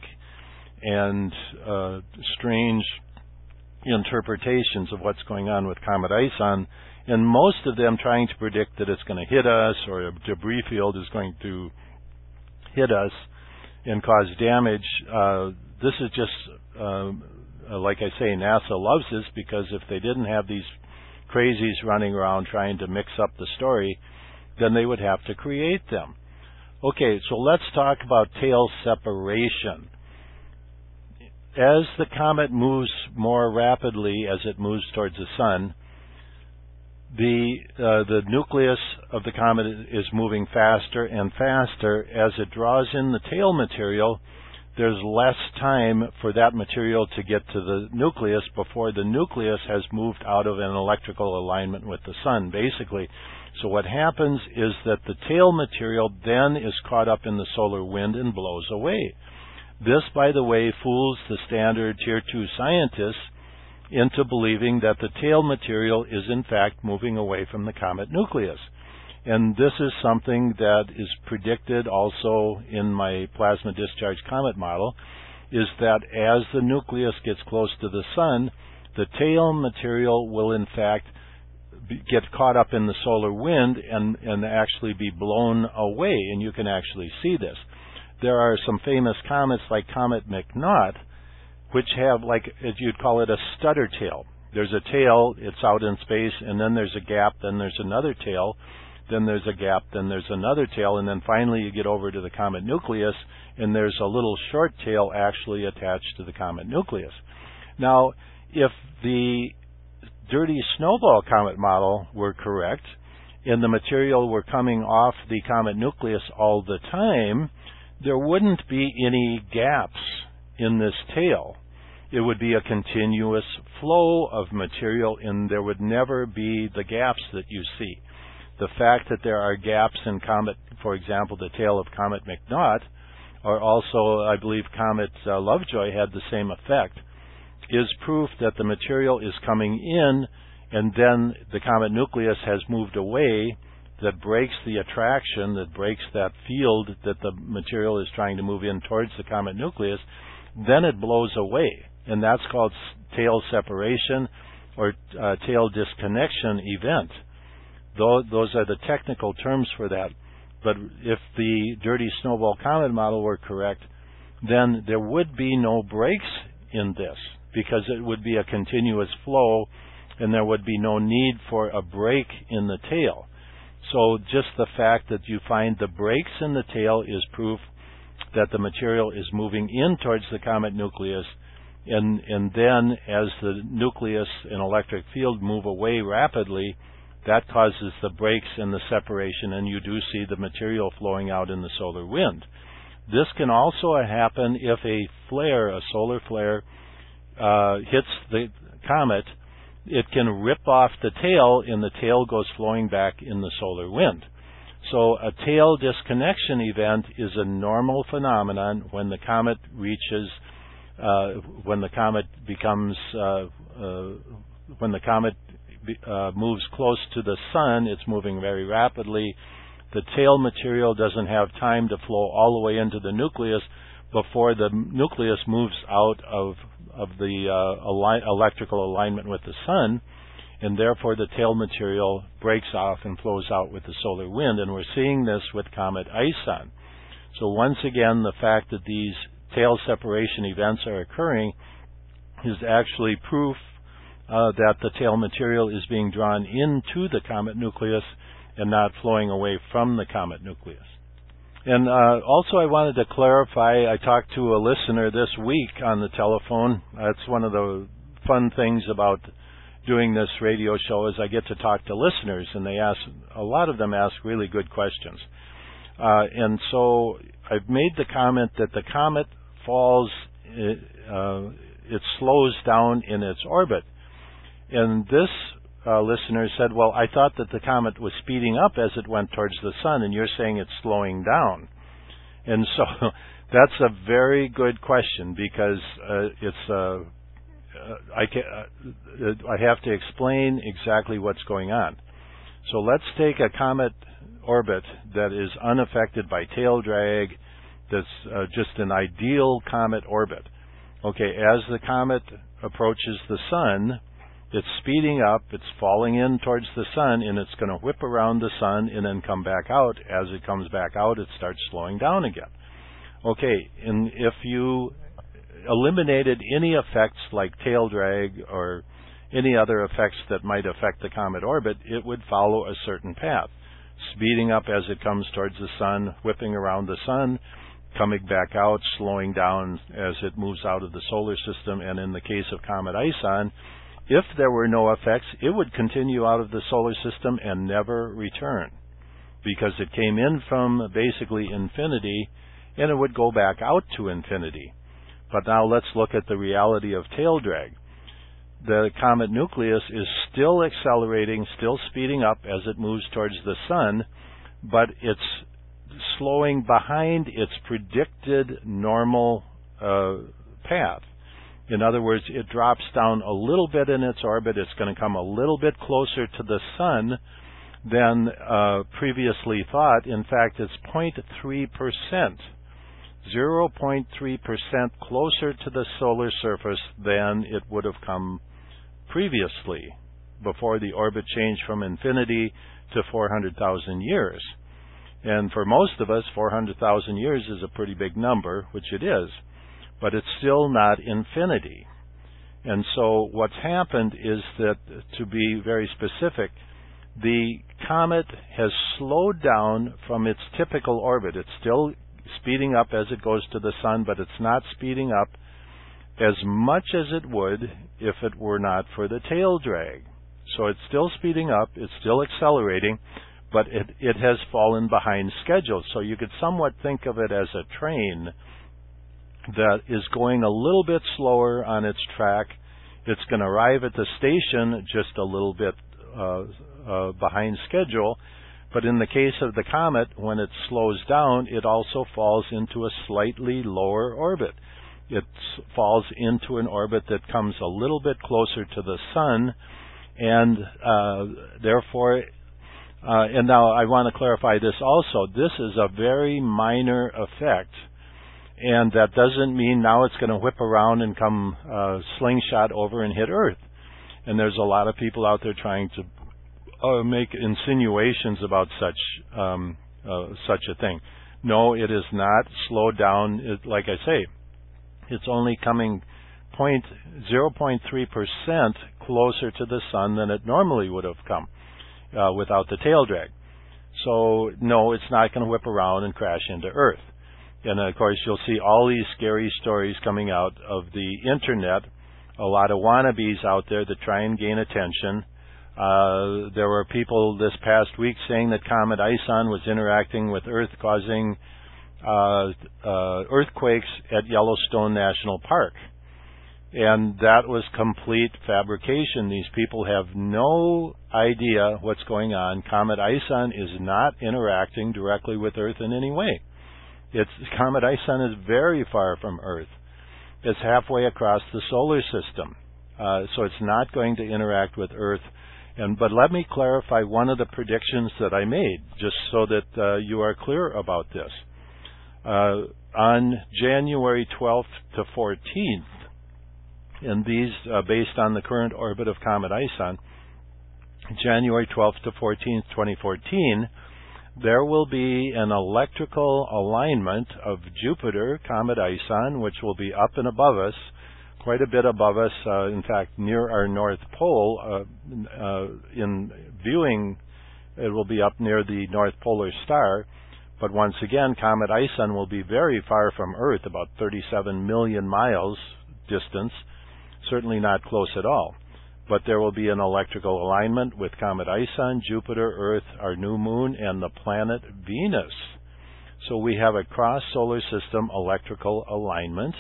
and uh, strange interpretations of what's going on with Comet Ison, and most of them trying to predict that it's going to hit us, or a debris field is going to hit us and cause damage. Uh, this is just, uh, like I say, NASA loves this, because if they didn't have these crazies running around trying to mix up the story, then they would have to create them. Okay, so let's talk about tail separation. As the comet moves more rapidly as it moves towards the sun, the uh, the nucleus of the comet is moving faster and faster. As it draws in the tail material, there's less time for that material to get to the nucleus before the nucleus has moved out of an electrical alignment with the sun, basically. So what happens is that the tail material then is caught up in the solar wind and blows away. This, by the way, fools the standard Tier two scientists into believing that the tail material is in fact moving away from the comet nucleus. And this is something that is predicted also in my plasma discharge comet model, is that as the nucleus gets close to the sun, the tail material will in fact be, get caught up in the solar wind and, and actually be blown away, and you can actually see this. There are some famous comets like Comet McNaught, which have, like, as you'd call it, a stutter tail. There's a tail, it's out in space, and then there's a gap, then there's another tail, then there's a gap, then there's another tail, and then finally you get over to the comet nucleus, and there's a little short tail actually attached to the comet nucleus. Now, if the dirty snowball comet model were correct, and the material were coming off the comet nucleus all the time, there wouldn't be any gaps in this tail. It would be a continuous flow of material, and there would never be the gaps that you see. The fact that there are gaps in Comet, for example, the tail of Comet McNaught, or also, I believe, Comet uh, Lovejoy had the same effect, is proof that the material is coming in, and then the comet nucleus has moved away, that breaks the attraction, that breaks that field that the material is trying to move in towards the comet nucleus. Then it blows away, and that's called tail separation or uh, tail disconnection event. Those are the technical terms for that. But if the dirty snowball comet model were correct, then there would be no breaks in this, because it would be a continuous flow and there would be no need for a break in the tail. So just the fact that you find the breaks in the tail is proof that the material is moving in towards the comet nucleus, and, and then as the nucleus and electric field move away rapidly, that causes the breaks and the separation, and you do see the material flowing out in the solar wind. This can also happen if a flare, a solar flare, uh, hits the comet. It can rip off the tail, and the tail goes flowing back in the solar wind. So a tail disconnection event is a normal phenomenon when the comet reaches, uh, when the comet becomes, uh, uh, when the comet Uh, moves close to the sun. It's moving very rapidly. The tail material doesn't have time to flow all the way into the nucleus before the nucleus moves out of of the uh, align electrical alignment with the sun, and therefore the tail material breaks off and flows out with the solar wind. And we're seeing this with Comet Ison. So once again, the fact that these tail separation events are occurring is actually proof Uh, that the tail material is being drawn into the comet nucleus and not flowing away from the comet nucleus. And uh, also I wanted to clarify, I talked to a listener this week on the telephone. That's one of the fun things about doing this radio show is I get to talk to listeners, and they ask, a lot of them ask really good questions. Uh, and so I've made the comment that the comet falls, it, uh, it slows down in its orbit. And this uh, listener said, well, I thought that the comet was speeding up as it went towards the sun, and you're saying it's slowing down. And so that's a very good question, because uh, it's uh, uh, I, can, uh, I have to explain exactly what's going on. So let's take a comet orbit that is unaffected by tail drag, that's uh, just an ideal comet orbit. Okay, as the comet approaches the sun, it's speeding up, it's falling in towards the sun, and it's going to whip around the sun and then come back out. As it comes back out, it starts slowing down again. Okay, and if you eliminated any effects like tail drag or any other effects that might affect the comet orbit, it would follow a certain path. Speeding up as it comes towards the sun, whipping around the sun, coming back out, slowing down as it moves out of the solar system, and in the case of Comet Ison, if there were no effects, it would continue out of the solar system and never return, because it came in from basically infinity, and it would go back out to infinity. But now let's look at the reality of tail drag. The comet nucleus is still accelerating, still speeding up as it moves towards the sun, but it's slowing behind its predicted normal uh, path. In other words, it drops down a little bit in its orbit. It's going to come a little bit closer to the sun than uh, previously thought. In fact, it's zero point three percent, zero point three percent closer to the solar surface than it would have come previously, before the orbit changed from infinity to four hundred thousand years. And for most of us, four hundred thousand years is a pretty big number, which it is, but it's still not infinity. And so what's happened is that, to be very specific, the comet has slowed down from its typical orbit. It's still speeding up as it goes to the sun, but it's not speeding up as much as it would if it were not for the tail drag. So it's still speeding up, it's still accelerating, but it, it has fallen behind schedule. So you could somewhat think of it as a train that is going a little bit slower on its track. It's going to arrive at the station just a little bit uh, uh, behind schedule. But in the case of the comet, when it slows down, it also falls into a slightly lower orbit. It falls into an orbit that comes a little bit closer to the sun, and uh, therefore, uh, and now I want to clarify this also, this is a very minor effect, and that doesn't mean now it's going to whip around and come uh, slingshot over and hit Earth. And there's a lot of people out there trying to uh, make insinuations about such um, uh, such a thing. No, it is not slowed down. It, like I say, it's only coming zero point three percent closer to the sun than it normally would have come uh, without the tail drag. So, no, it's not going to whip around and crash into Earth. And, of course, you'll see all these scary stories coming out of the Internet, a lot of wannabes out there that try and gain attention. Uh, there were people this past week saying that Comet Ison was interacting with Earth, causing uh, uh, earthquakes at Yellowstone National Park. And that was complete fabrication. These people have no idea what's going on. Comet Ison is not interacting directly with Earth in any way. It's, Comet Ison is very far from Earth. It's halfway across the solar system. Uh, so it's not going to interact with Earth. And, but let me clarify one of the predictions that I made, just so that uh, you are clear about this. Uh, on January twelfth to fourteenth, and these uh, based on the current orbit of Comet Ison, January twelfth to fourteenth, twenty fourteen, there will be an electrical alignment of Jupiter, Comet Ison, which will be up and above us, quite a bit above us, uh, in fact, near our North Pole. Uh, uh, in viewing, it will be up near the North Polar Star. But once again, Comet Ison will be very far from Earth, about thirty-seven million miles distance, certainly not close at all. But there will be an electrical alignment with Comet Ison, Jupiter, Earth, our new moon, and the planet Venus. So we have a cross-solar system electrical alignment,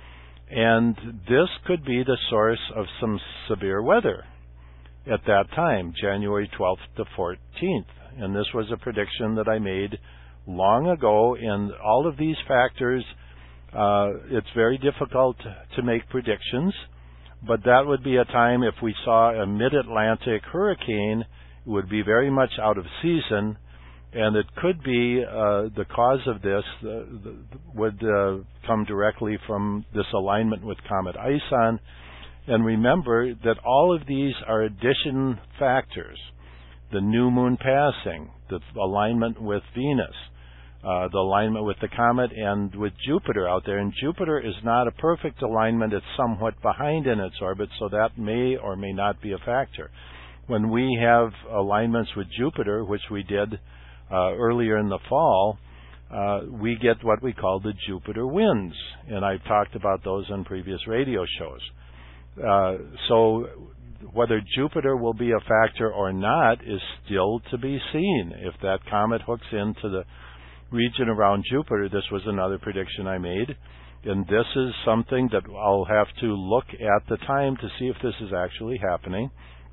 and this could be the source of some severe weather at that time, January twelfth to fourteenth. And this was a prediction that I made long ago, and all of these factors, uh, it's very difficult to make predictions, but that would be a time if we saw a mid-Atlantic hurricane, it would be very much out of season, and it could be uh, the cause of this uh, the, would uh, come directly from this alignment with Comet Ison. And remember that all of these are addition factors. The new moon passing, the alignment with Venus, uh, the alignment with the comet, and with Jupiter out there. And Jupiter is not a perfect alignment. It's somewhat behind in its orbit, so that may or may not be a factor. When we have alignments with Jupiter, which we did uh, earlier in the fall, uh, we get what we call the Jupiter winds. And I've talked about those on previous radio shows. Uh, so whether Jupiter will be a factor or not is still to be seen. If that comet hooks into the region around Jupiter, this was another prediction I made, And this is something that I'll have to look at the time to see if this is actually happening.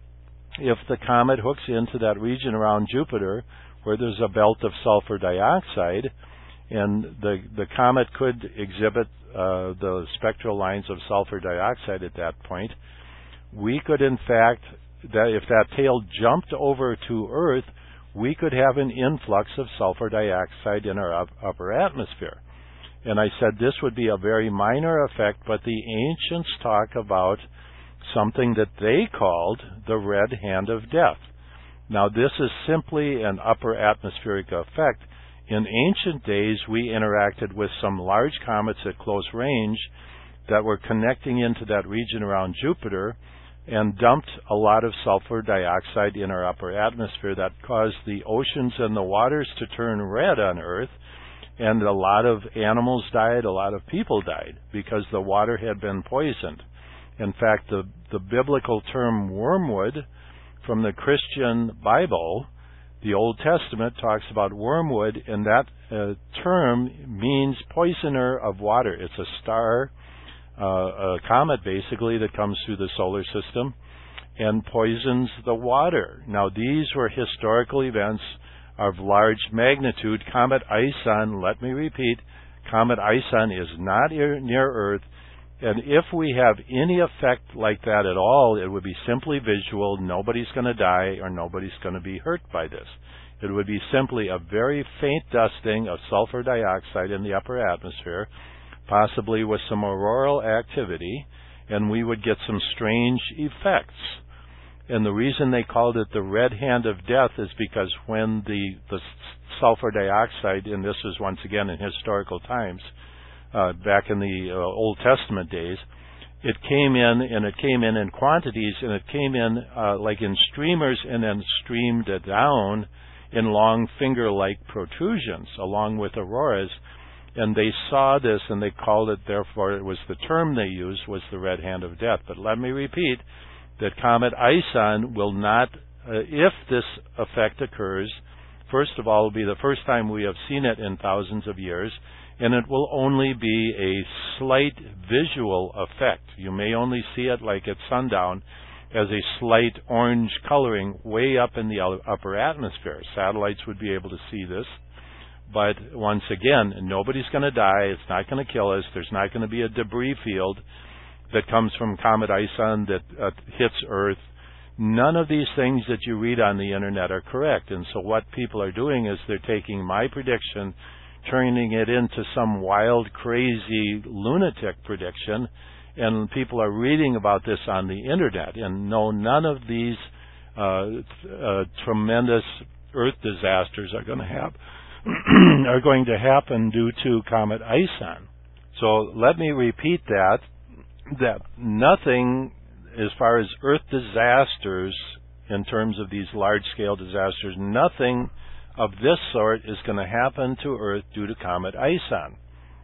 If the comet hooks into that region around Jupiter where there's a belt of sulfur dioxide, and the the comet could exhibit uh, the spectral lines of sulfur dioxide at that point, we could in fact, that if that tail jumped over to Earth, we could have an influx of sulfur dioxide in our up, upper atmosphere. And I said this would be a very minor effect, but the ancients talk about something that they called the red hand of death. Now, this is simply an upper atmospheric effect. In ancient days, we interacted with some large comets at close range that were connecting into that region around Jupiter and dumped a lot of sulfur dioxide in our upper atmosphere that caused the oceans and the waters to turn red on Earth, and a lot of animals died, a lot of people died, because the water had been poisoned. In fact, the, the biblical term wormwood from the Christian Bible, the Old Testament, talks about wormwood, and that uh, term means poisoner of water. It's a star, uh, a comet basically, that comes through the solar system and poisons the water. Now, these were historical events of large magnitude. Comet Ison, let me repeat, Comet Ison is not near, near Earth, and if we have any effect like that at all, it would be simply visual. Nobody's going to die or nobody's going to be hurt by this. It would be simply a very faint dusting of sulfur dioxide in the upper atmosphere, possibly with some auroral activity, and we would get some strange effects. And the reason they called it the red hand of death is because when the, the sulfur dioxide, and this is once again in historical times, uh, back in the uh, Old Testament days, it came in, and it came in in quantities, and it came in uh, like in streamers and then streamed down in long finger-like protrusions along with auroras. And they saw this, and they called it, therefore it was the term they used, was the red hand of death. But let me repeat, that Comet Ison will not, uh, if this effect occurs, first of all, it will be the first time we have seen it in thousands of years, and it will only be a slight visual effect. You may only see it like at sundown as a slight orange coloring way up in the upper atmosphere. Satellites would be able to see this, but once again, nobody's going to die. It's not going to kill us. There's not going to be a debris field that comes from Comet Ison that uh, hits Earth. None of these things that you read on the internet are correct. And so what people are doing is they're taking my prediction, turning it into some wild, crazy, lunatic prediction, and people are reading about this on the internet. And no, none of these uh, uh, tremendous Earth disasters are going to happen are going to happen due to Comet Ison. So let me repeat that. that nothing as far as Earth disasters, in terms of these large-scale disasters, nothing of this sort is going to happen to Earth due to Comet Ison.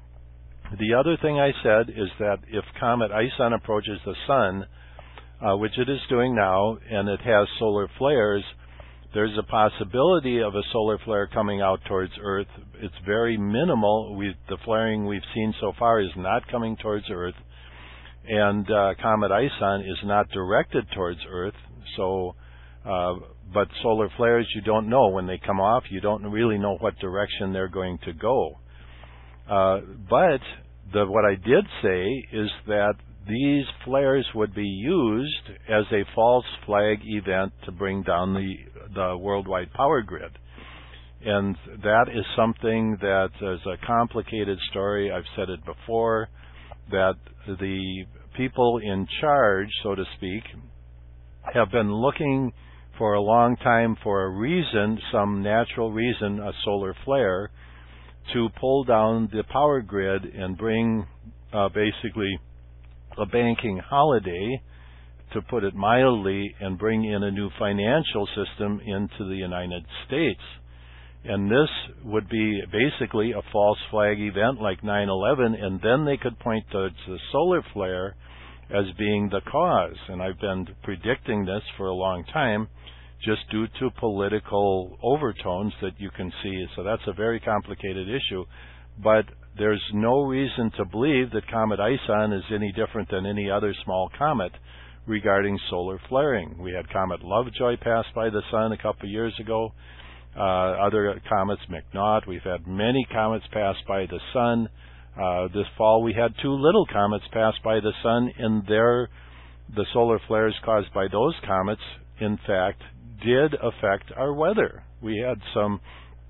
The other thing I said is that if Comet Ison approaches the Sun, uh, which it is doing now, and it has solar flares, there's a possibility of a solar flare coming out towards Earth. It's very minimal. We, the flaring we've seen so far is not coming towards Earth. And uh, Comet Ison is not directed towards Earth, so uh, but solar flares, you don't know when they come off. You don't really know what direction they're going to go. Uh, but the, what I did say is that these flares would be used as a false flag event to bring down the, the worldwide power grid. And that is something that is a complicated story. I've said it before, that the people in charge, so to speak, have been looking for a long time for a reason, some natural reason, a solar flare, to pull down the power grid and bring uh, basically a banking holiday, to put it mildly, and bring in a new financial system into the United States. And this would be basically a false flag event like nine eleven, and then they could point to the solar flare as being the cause. And I've been predicting this for a long time, just due to political overtones that you can see. So that's a very complicated issue. But there's no reason to believe that Comet Ison is any different than any other small comet regarding solar flaring. We had Comet Lovejoy pass by the sun a couple of years ago. Uh, other comets, McNaught. We've had many comets pass by the sun. Uh, this fall we had two little comets pass by the sun, and their the solar flares caused by those comets, in fact, did affect our weather. We had some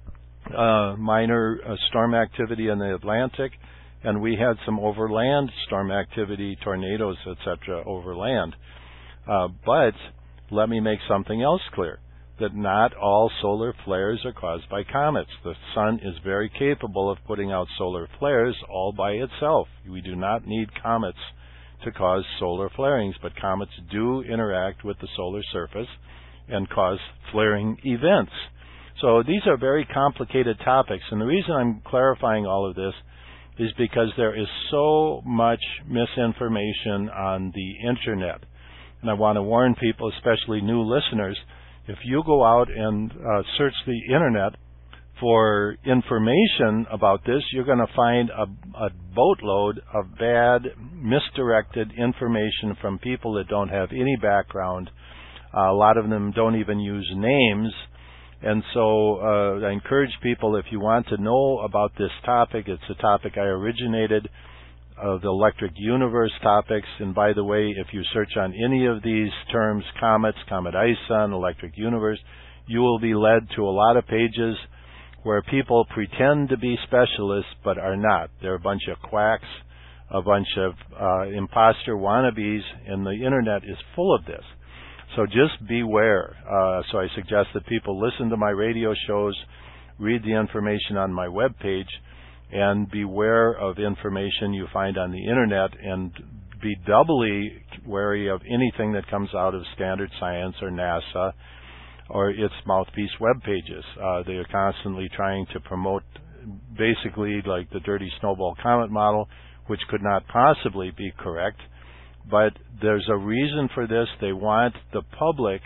uh, minor uh, storm activity in the Atlantic, and we had some overland storm activity, tornadoes, et cetera, overland. Uh, but let me make something else clear, that not all solar flares are caused by comets. The sun is very capable of putting out solar flares all by itself. We do not need comets to cause solar flarings, but comets do interact with the solar surface and cause flaring events. So these are very complicated topics, and the reason I'm clarifying all of this is because there is so much misinformation on the Internet. And I want to warn people, especially new listeners, if you go out and uh, search the Internet for information about this, you're going to find a, a boatload of bad, misdirected information from people that don't have any background. Uh, a lot of them don't even use names. And so uh, I encourage people, if you want to know about this topic, it's a topic I originated, uh, the electric universe topics. And by the way, if you search on any of these terms, comets, Comet Ison, electric universe, you will be led to a lot of pages where people pretend to be specialists but are not. They're a bunch of quacks, a bunch of uh, imposter wannabes, and the Internet is full of this. So just beware. Uh, so I suggest that people listen to my radio shows, read the information on my webpage, and beware of information you find on the Internet, and be doubly wary of anything that comes out of Standard Science or NASA or its mouthpiece web pages. Uh, they are constantly trying to promote basically like the dirty snowball comet model, which could not possibly be correct. But there's a reason for this. They want the public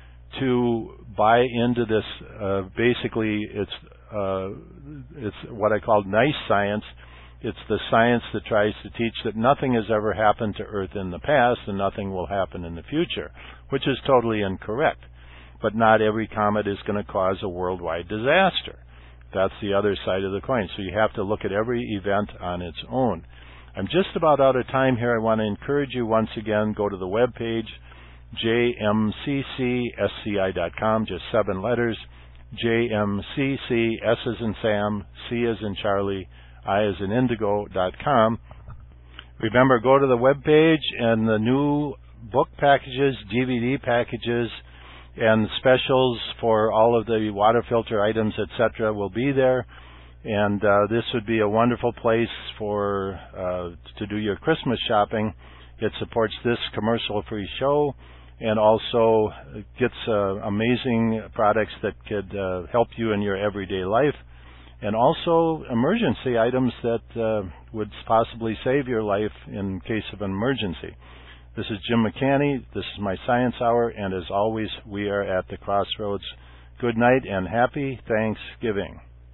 to buy into this. Uh, basically, it's uh, it's what I call nice science. It's the science that tries to teach that nothing has ever happened to Earth in the past and nothing will happen in the future, which is totally incorrect. But not every comet is going to cause a worldwide disaster. That's the other side of the coin. So you have to look at every event on its own. I'm just about out of time here. I want to encourage you once again, go to the webpage, j m c c s c i dot com, just seven letters, J M C C, S as in Sam, C as in Charlie, I as in Indigo dot com. Remember, go to the webpage, and the new book packages, D V D packages, and specials for all of the water filter items, et cetera, will be there. And uh, this would be a wonderful place for uh, to do your Christmas shopping. It supports this commercial-free show, and also gets uh, amazing products that could uh, help you in your everyday life, and also emergency items that uh, would possibly save your life in case of an emergency. This is Jim McCanny. This is my Science Hour, and as always, we are at the crossroads. Good night and happy Thanksgiving.